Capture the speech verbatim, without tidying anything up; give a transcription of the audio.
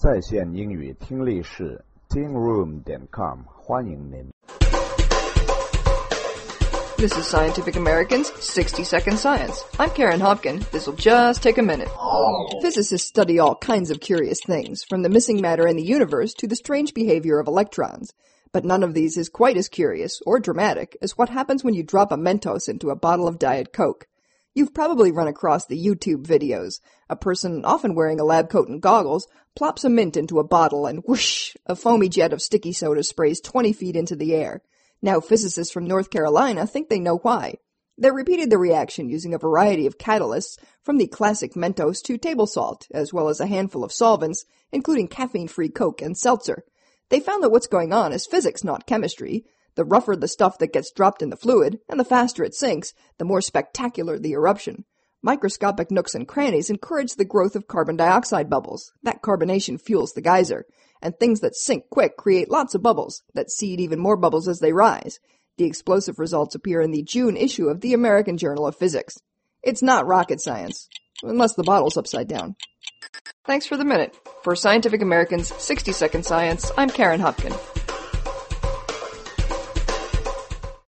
在线英语听力室 ting room dot com 欢迎您。 This is Scientific American's sixty second Science. I'm Karen Hopkin. This'll just take a minute. Physicists study all kinds of curious things, from the missing matter in the universe to the strange behavior of electrons. But none of these is quite as curious or dramatic as what happens when you drop a Mentos into a bottle of Diet Coke. You've probably run across the YouTube videos. A person, often wearing a lab coat and goggles, plops a mint into a bottle and whoosh, a foamy jet of sticky soda sprays twenty feet into the air. Now physicists from North Carolina think they know why. They repeated the reaction using a variety of catalysts, from the classic Mentos to table salt, as well as a handful of solvents, including caffeine-free Coke and seltzer. They found that what's going on is physics, not chemistry. The rougher the stuff that gets dropped in the fluid, and the faster it sinks, the more spectacular the eruption. Microscopic nooks and crannies encourage the growth of carbon dioxide bubbles. That carbonation fuels the geyser. And things that sink quick create lots of bubbles, that seed even more bubbles as they rise. The explosive results appear in the June issue of the American Journal of Physics. It's not rocket science, unless the bottle's upside down. Thanks for the minute. For Scientific American's sixty second Science, I'm Karen Hopkin.